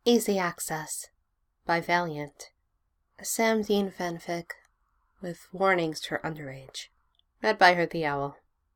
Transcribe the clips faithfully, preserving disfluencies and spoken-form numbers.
Easy Access by Valiant. A Sam Dean fanfic with warnings for underage. Read by her the Owl.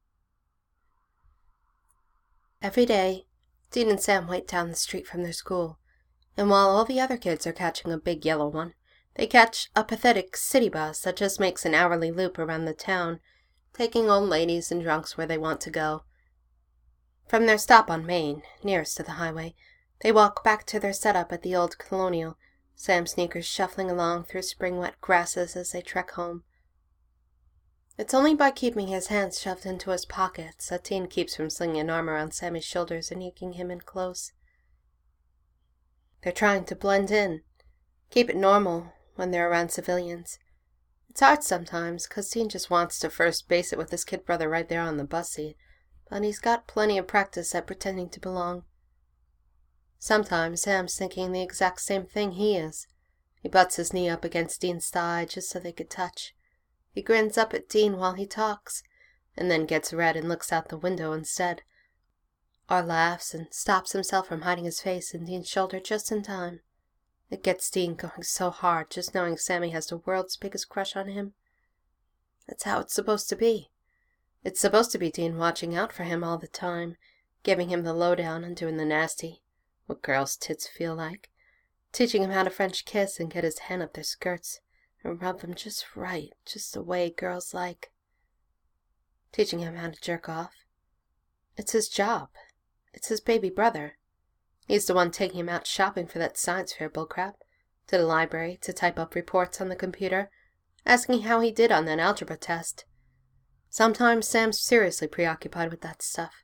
Every day, Dean and Sam wait down the street from their school, and while all the other kids are catching a big yellow one, they catch a pathetic city bus that just makes an hourly loop around the town, taking old ladies and drunks where they want to go. From their stop on Main, nearest to the highway, they walk back to their setup at the old Colonial, Sam's sneakers shuffling along through spring-wet grasses as they trek home. It's only by keeping his hands shoved into his pockets that Dean keeps from slinging an arm around Sammy's shoulders and yanking him in close. They're trying to blend in, keep it normal when they're around civilians. It's hard sometimes, 'cause Dean just wants to first base it with his kid brother right there on the bus seat, but he's got plenty of practice at pretending to belong. Sometimes Sam's thinking the exact same thing he is. He butts his knee up against Dean's thigh just so they could touch. He grins up at Dean while he talks, and then gets red and looks out the window instead, or laughs and stops himself from hiding his face in Dean's shoulder just in time. It gets Dean going so hard just knowing Sammy has the world's biggest crush on him. That's how it's supposed to be. It's supposed to be Dean watching out for him all the time, giving him the lowdown and doing the nasty, what girls' tits feel like, teaching him how to French kiss and get his hand up their skirts and rub them just right, just the way girls like. Teaching him how to jerk off. It's his job. It's his baby brother. He's the one taking him out shopping for that science fair bullcrap, to the library to type up reports on the computer, asking how he did on that algebra test. Sometimes Sam's seriously preoccupied with that stuff.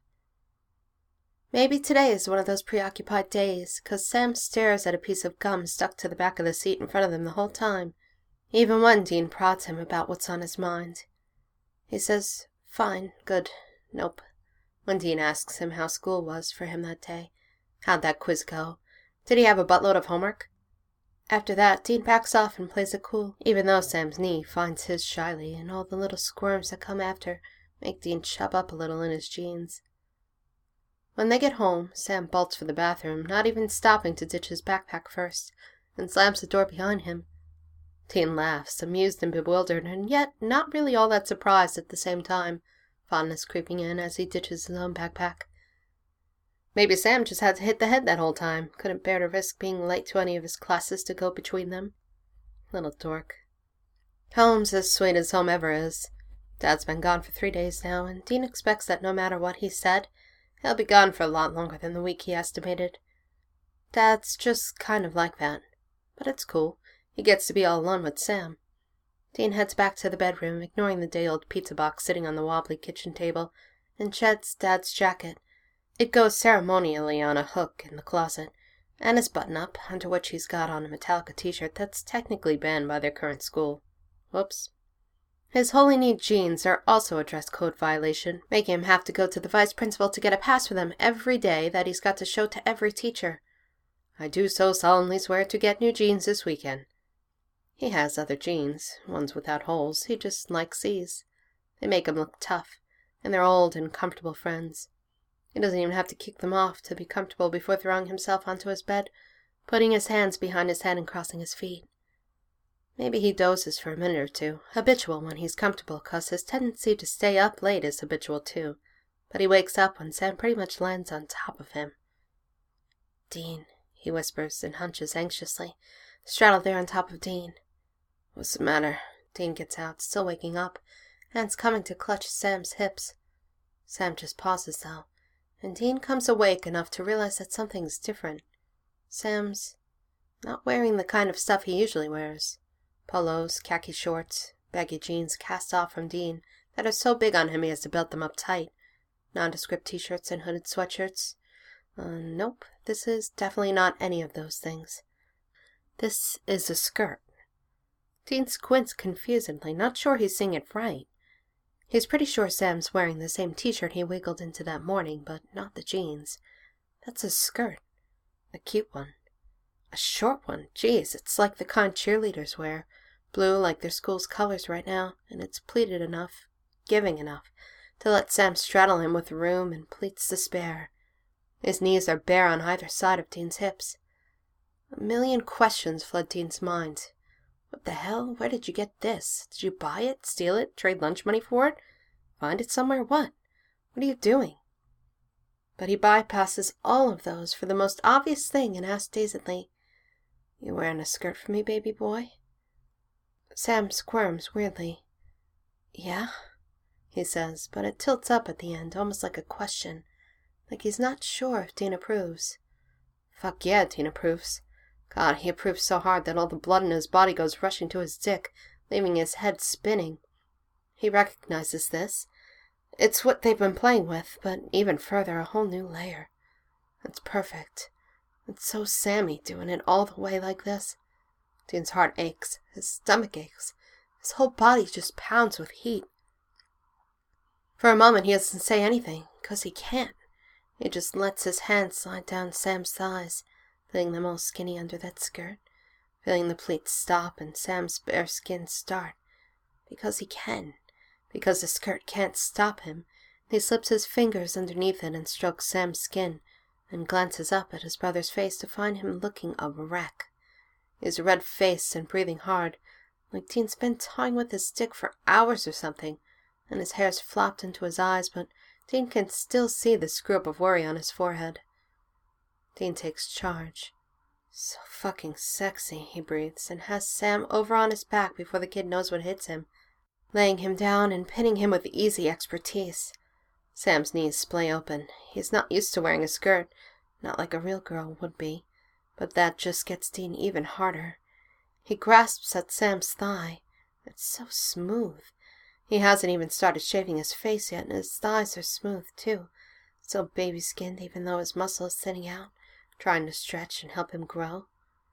Maybe today is one of those preoccupied days, 'cause Sam stares at a piece of gum stuck to the back of the seat in front of them the whole time, even when Dean prods him about what's on his mind. He says, fine, good, nope, when Dean asks him how school was for him that day. How'd that quiz go? Did he have a buttload of homework? After that, Dean backs off and plays it cool, even though Sam's knee finds his shyly, and all the little squirms that come after make Dean chub up a little in his jeans. When they get home, Sam bolts for the bathroom, not even stopping to ditch his backpack first, and slams the door behind him. Dean laughs, amused and bewildered, and yet not really all that surprised at the same time, fondness creeping in as he ditches his own backpack. Maybe Sam just had to hit the head that whole time, couldn't bear to risk being late to any of his classes to go between them. Little dork. Home's as sweet as home ever is. Dad's been gone for three days now, and Dean expects that no matter what he said, he'll be gone for a lot longer than the week he estimated. Dad's just kind of like that. But it's cool. He gets to be all alone with Sam. Dean heads back to the bedroom, ignoring the day-old pizza box sitting on the wobbly kitchen table, and sheds Dad's jacket. It goes ceremonially on a hook in the closet, and his button-up, under which he's got on a Metallica t-shirt that's technically banned by their current school. Whoops. His holy-knee jeans are also a dress code violation, making him have to go to the vice principal to get a pass for them every day that he's got to show to every teacher. I do so solemnly swear to get new jeans this weekend. He has other jeans, ones without holes. He just likes these. They make him look tough, and they're old and comfortable friends. He doesn't even have to kick them off to be comfortable before throwing himself onto his bed, putting his hands behind his head and crossing his feet. Maybe he dozes for a minute or two, habitual when he's comfortable, 'cause his tendency to stay up late is habitual too, but he wakes up when Sam pretty much lands on top of him. Dean, he whispers and hunches anxiously, straddled there on top of Dean. What's the matter? Dean gets out, still waking up, hands coming to clutch Sam's hips. Sam just pauses though, and Dean comes awake enough to realize that something's different. Sam's not wearing the kind of stuff he usually wears. Polos, khaki shorts, baggy jeans cast off from Dean that are so big on him he has to belt them up tight, nondescript t-shirts and hooded sweatshirts. Uh, nope, this is definitely not any of those things. This is a skirt. Dean squints confusedly, not sure he's seeing it right. He's pretty sure Sam's wearing the same t-shirt he wiggled into that morning, but not the jeans. That's a skirt. A cute one. A short one. Geez, it's like the kind cheerleaders wear. Blue like their school's colors right now, and it's pleated enough, giving enough, to let Sam straddle him with room and pleats to spare. His knees are bare on either side of Dean's hips. A million questions flood Dean's mind. What the hell? Where did you get this? Did you buy it? Steal it? Trade lunch money for it? Find it somewhere? What? What are you doing? But he bypasses all of those for the most obvious thing and asks dazedly, You wearing a skirt for me, baby boy? Sam squirms weirdly. Yeah, he says, but it tilts up at the end, almost like a question, like he's not sure if Dean approves. Fuck yeah, Dean approves. God, he approves so hard that all the blood in his body goes rushing to his dick, leaving his head spinning. He recognizes this. It's what they've been playing with, but even further, a whole new layer. It's perfect. It's so Sammy doing it all the way like this. Dean's heart aches. His stomach aches. His whole body just pounds with heat. For a moment he doesn't say anything, because he can't. He just lets his hand slide down Sam's thighs, feeling them all skinny under that skirt, feeling the pleats stop and Sam's bare skin start. Because he can. Because the skirt can't stop him. He slips his fingers underneath it and strokes Sam's skin, and glances up at his brother's face to find him looking a wreck. He's red-faced and breathing hard, like Dean's been toying with his stick for hours or something, and his hair's flopped into his eyes, but Dean can still see the screw-up of worry on his forehead. Dean takes charge. So fucking sexy, he breathes, and has Sam over on his back before the kid knows what hits him, laying him down and pinning him with easy expertise. Sam's knees splay open. He's not used to wearing a skirt, not like a real girl would be, but that just gets Dean even harder. He grasps at Sam's thigh. It's so smooth. He hasn't even started shaving his face yet, and his thighs are smooth, too, so baby-skinned even though his muscle is thinning out, trying to stretch and help him grow.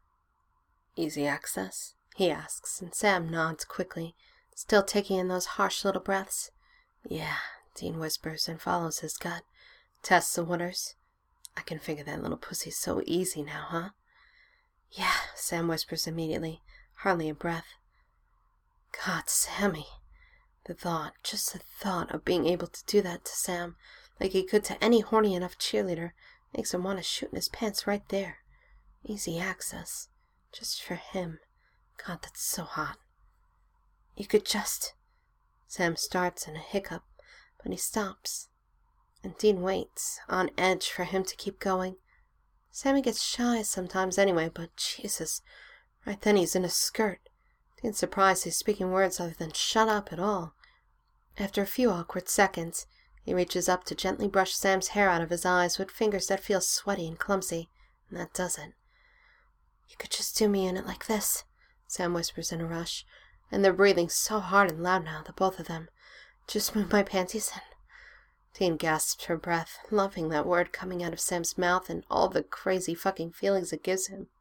Easy access? He asks, and Sam nods quickly, still taking in those harsh little breaths. Yeah, Dean whispers and follows his gut, tests the waters. I can figure that little pussy so easy now, huh? Yeah, Sam whispers immediately, hardly a breath. God, Sammy. The thought, just the thought of being able to do that to Sam, like he could to any horny enough cheerleader, makes him want to shoot in his pants right there. Easy access. Just for him. God, that's so hot. You could just... Sam starts in a hiccup, but he stops. And Dean waits, on edge for him to keep going. Sammy gets shy sometimes anyway, but Jesus, right then he's in a skirt. Dean's surprised he's speaking words other than shut up at all. After a few awkward seconds, he reaches up to gently brush Sam's hair out of his eyes with fingers that feel sweaty and clumsy, and that does it. You could just do me in it like this, Sam whispers in a rush, and they're breathing so hard and loud now, the both of them. Just move my panties in. Dean gasps for breath, loving that word coming out of Sam's mouth and all the crazy fucking feelings it gives him.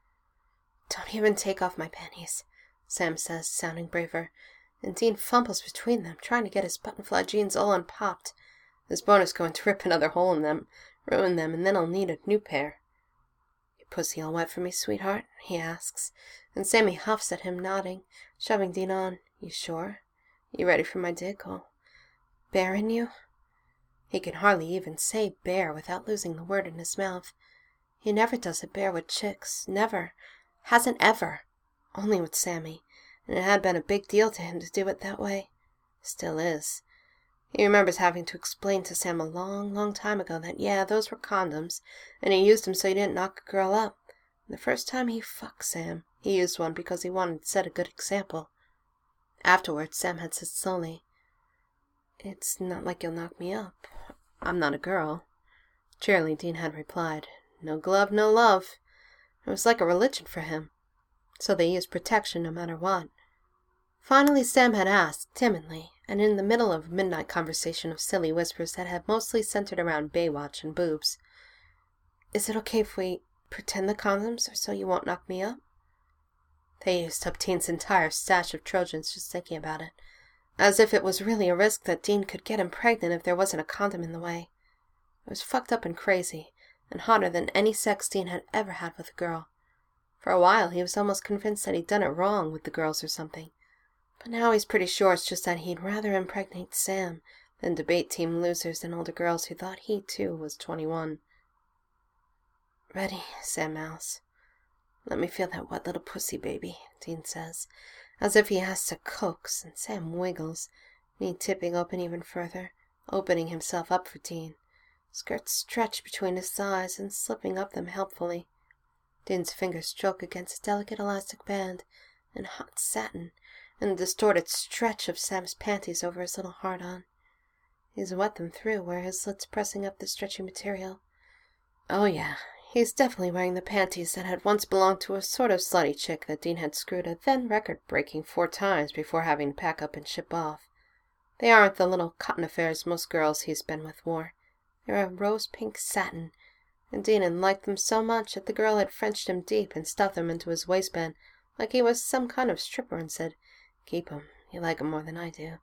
Don't even take off my panties, Sam says, sounding braver, and Dean fumbles between them, trying to get his buttonfly jeans all unpopped. His bonus going to rip another hole in them, ruin them, and then I'll need a new pair. Your pussy all wet for me, sweetheart? He asks, and Sammy huffs at him, nodding, shoving Dean on. You sure? You ready for my dick? Oh, bear in you? He can hardly even say bear without losing the word in his mouth. He never does it bear with chicks. Never. Hasn't ever. Only with Sammy. And it had been a big deal to him to do it that way. Still is. He remembers having to explain to Sam a long, long time ago that, yeah, those were condoms, and he used them so he didn't knock a girl up. And the first time he fucked Sam, he used one because he wanted to set a good example. Afterwards, Sam had said slowly, It's not like you'll knock me up. I'm not a girl. Cheerily, Dean had replied, No glove, no love. It was like a religion for him. So they used protection no matter what. Finally, Sam had asked, timidly, and in the middle of a midnight conversation of silly whispers that had mostly centered around Baywatch and boobs, Is it okay if we pretend the condoms, or so you won't knock me up? They used up Dean's entire stash of Trojans just thinking about it, as if it was really a risk that Dean could get him pregnant if there wasn't a condom in the way. It was fucked up and crazy, and hotter than any sex Dean had ever had with a girl. For a while he was almost convinced that he'd done it wrong with the girls or something, but now he's pretty sure it's just that he'd rather impregnate Sam than debate team losers and older girls who thought he, too, was twenty-one. Ready, Sam mouths. Let me feel that wet little pussy, baby, Dean says, as if he has to coax, and Sam wiggles, knee tipping open even further, opening himself up for Dean. Skirts stretch between his thighs and slipping up them helpfully. Dean's fingers stroke against a delicate elastic band and hot satin and the distorted stretch of Sam's panties over his little hard-on. He's wet them through where his slit's pressing up the stretchy material. Oh yeah, he's definitely wearing the panties that had once belonged to a sort of slutty chick that Dean had screwed a then record-breaking four times before having to pack up and ship off. They aren't the little cotton affairs most girls he's been with wore. They're a rose-pink satin, and Dean had liked them so much that the girl had Frenched him deep and stuffed them into his waistband like he was some kind of stripper and said, "Keep 'em, you like 'em more than I do."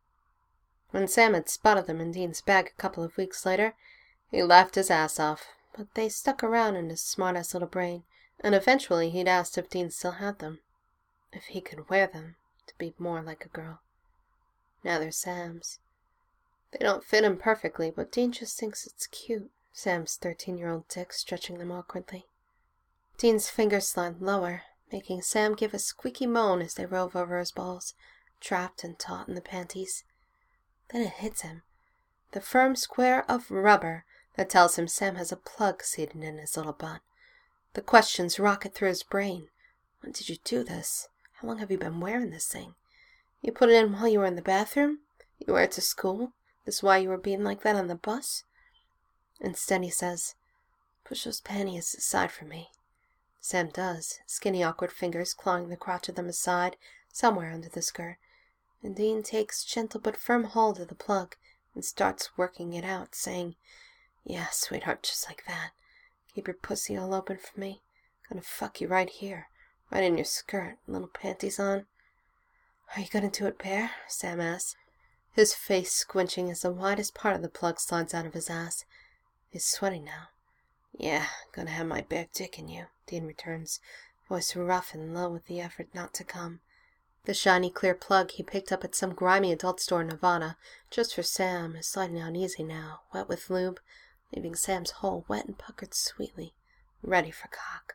When Sam had spotted them in Dean's bag a couple of weeks later, he laughed his ass off, but they stuck around in his smart-ass little brain, and eventually he'd asked if Dean still had them, if he could wear them to be more like a girl. Now they're Sam's. They don't fit him perfectly, but Dean just thinks it's cute, Sam's thirteen-year-old dick stretching them awkwardly. Dean's fingers slide lower, making Sam give a squeaky moan as they rove over his balls, trapped and taut in the panties. Then it hits him, the firm square of rubber that tells him Sam has a plug seated in his little butt. The questions rocket through his brain. When did you do this? How long have you been wearing this thing? You put it in while you were in the bathroom? You wear it to school? This is why you were being like that on the bus? Instead he says, "Push those panties aside from me." Sam does, skinny awkward fingers clawing the crotch of them aside, somewhere under the skirt, and Dean takes gentle but firm hold of the plug and starts working it out, saying, "Yeah, sweetheart, just like that. Keep your pussy all open for me. Gonna fuck you right here, right in your skirt, little panties on." "Are you gonna do it bare?" Sam asks, his face squinching as the widest part of the plug slides out of his ass. He's sweating now. "Yeah, gonna have my bare dick in you," Dean returns, voice rough and low with the effort not to come. The shiny clear plug he picked up at some grimy adult store in Nevada, just for Sam, is sliding out easy now, wet with lube, leaving Sam's hole wet and puckered sweetly, ready for cock.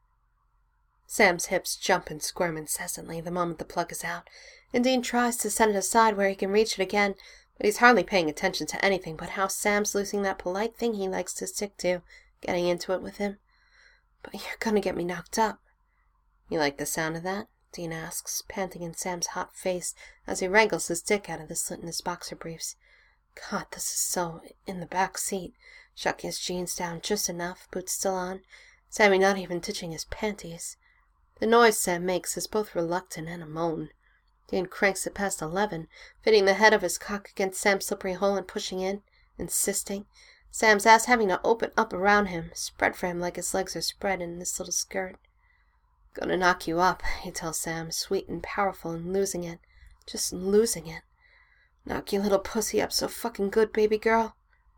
Sam's hips jump and squirm incessantly the moment the plug is out, and Dean tries to set it aside where he can reach it again, but he's hardly paying attention to anything but how Sam's losing that polite thing he likes to stick to, getting into it with him. "But you're gonna get me knocked up." "You like the sound of that?" Dean asks, panting in Sam's hot face as he wrangles his dick out of the slit in his boxer briefs. God, this is so in the back seat, shucking his jeans down just enough, boots still on, Sammy not even touching his panties. The noise Sam makes is both reluctant and a moan. Dean cranks it past eleven, fitting the head of his cock against Sam's slippery hole and pushing in, insisting, Sam's ass having to open up around him, spread for him like his legs are spread in this little skirt. "Gonna knock you up," he tells Sam, sweet and powerful and losing it. Just losing it. "Knock your little pussy up so fucking good, baby girl."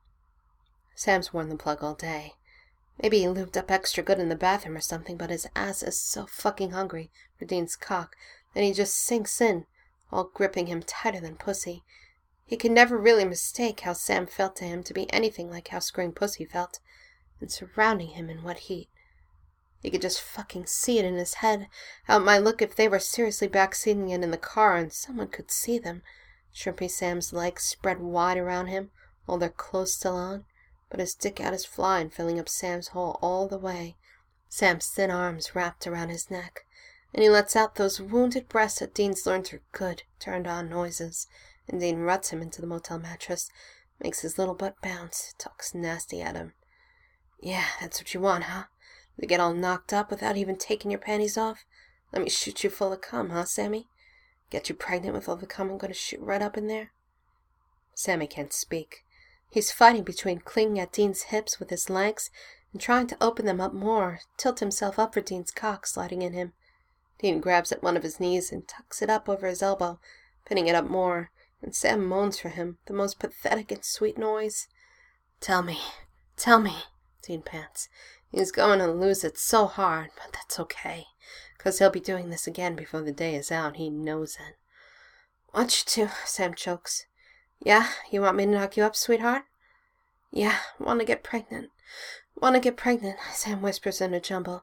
Sam's worn the plug all day. Maybe he lubed up extra good in the bathroom or something, but his ass is so fucking hungry for Dean's cock that he just sinks in, all gripping him tighter than pussy. He can never really mistake how Sam felt to him to be anything like how screwing pussy felt, and surrounding him in wet heat. He could just fucking see it in his head, how it might look if they were seriously backseating it in the car and someone could see them. Shrimpy Sam's legs spread wide around him, all their clothes still on, but his dick out his fly and filling up Sam's hole all the way. Sam's thin arms wrapped around his neck, and he lets out those wounded breaths that Dean's learned through good, turned-on noises, and Dean ruts him into the motel mattress, makes his little butt bounce, talks nasty at him. "Yeah, that's what you want, huh? To get all knocked up without even taking your panties off? Let me shoot you full of cum, huh, Sammy? Get you pregnant with all the cum I'm going to shoot right up in there?" Sammy can't speak. He's fighting between clinging at Dean's hips with his legs and trying to open them up more, tilt himself up for Dean's cock sliding in him. Dean grabs at one of his knees and tucks it up over his elbow, pinning it up more, and Sam moans for him, the most pathetic and sweet noise. "Tell me, tell me," Dean pants. He's going to lose it so hard, but that's okay, 'cause he'll be doing this again before the day is out. He knows it. "Want you to," Sam chokes. "Yeah, you want me to knock you up, sweetheart?" "Yeah, want to get pregnant. Want to get pregnant," Sam whispers in a jumble,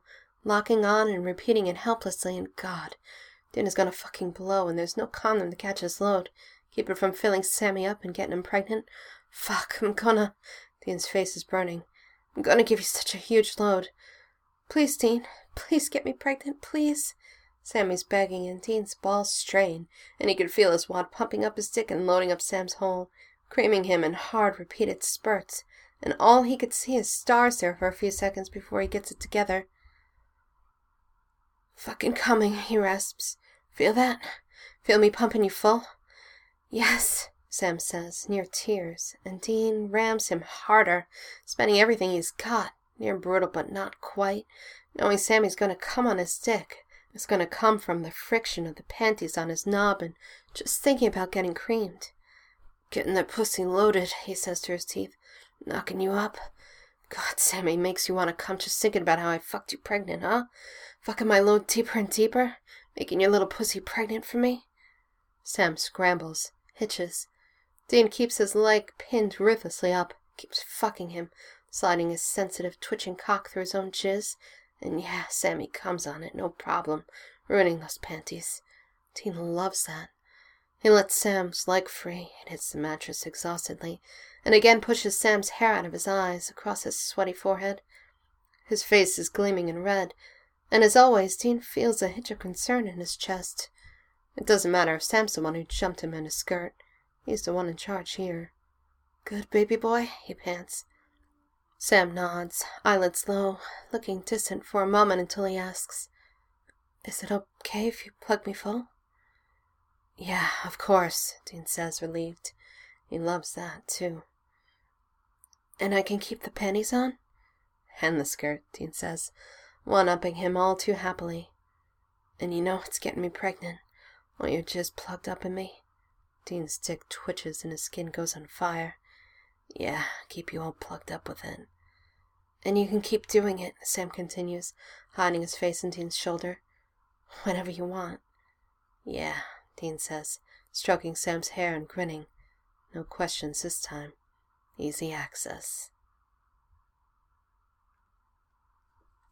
locking on and repeating it helplessly, and God, Dean is gonna fucking blow, and there's no condom to catch his load. Keep it from filling Sammy up and getting him pregnant. Fuck, I'm gonna... Dean's face is burning. I'm gonna give you such a huge load. Please, Dean, please get me pregnant, please. Sammy's begging, and Dean's balls strain, and he could feel his wad pumping up his dick and loading up Sam's hole, creaming him in hard, repeated spurts, and all he could see is stars there for a few seconds before he gets it together. Fucking coming, he rasps. Feel that? Feel me pumping you full? Yes, Sam says, near tears, and Dean rams him harder, spending everything he's got, near brutal but not quite, knowing Sammy's gonna come on his dick. It's gonna come from the friction of the panties on his knob and just thinking about getting creamed. Getting that pussy loaded, he says through his teeth. Knocking you up. God, Sammy, makes you want to come just thinking about how I fucked you pregnant, huh? Fucking my load deeper and deeper? Making your little pussy pregnant for me? Sam scrambles, hitches. Dean keeps his leg pinned ruthlessly up, keeps fucking him, sliding his sensitive, twitching cock through his own jizz. And yeah, Sammy comes on it, no problem, ruining those panties. Dean loves that. He lets Sam's leg free and hits the mattress exhaustedly, and again pushes Sam's hair out of his eyes, across his sweaty forehead. His face is gleaming and red, and as always, Dean feels a hitch of concern in his chest. It doesn't matter if Sam's the one who jumped him in his skirt. He's the one in charge here. Good baby boy, he pants. Sam nods, eyelids low, looking distant for a moment until he asks, Is it okay if you plug me full? Yeah, of course, Dean says, relieved. He loves that, too. And I can keep the panties on? And the skirt, Dean says, one-upping him all too happily. And you know it's getting me pregnant, while you're just plugged up in me. Dean's dick twitches and his skin goes on fire. Yeah, keep you all plugged up with it. And you can keep doing it, Sam continues, hiding his face in Dean's shoulder. Whenever you want. Yeah, Dean says, stroking Sam's hair and grinning. No questions this time. Easy access.